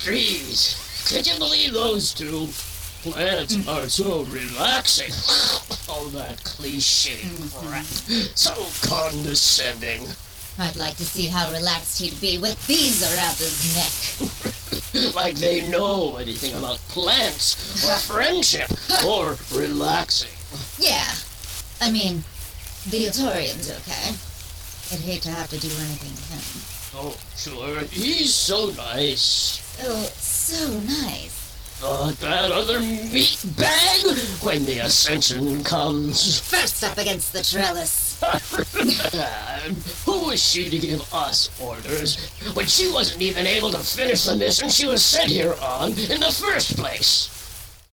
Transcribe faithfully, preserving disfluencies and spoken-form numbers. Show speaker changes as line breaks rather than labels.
Trees. Could you believe those two? Plants are so relaxing. All that cliche crap. So condescending.
I'd like to see how relaxed he'd be with these around his neck.
Like they know anything about plants, or friendship, or relaxing.
Yeah. I mean, the Etorian's okay. I'd hate to have to do anything to him.
Oh, sure. He's so nice.
Oh, so nice.
But that other meat bag when the ascension comes.
First up against the trellis.
Who was she to give us orders when she wasn't even able to finish the mission she was sent here on in the first place?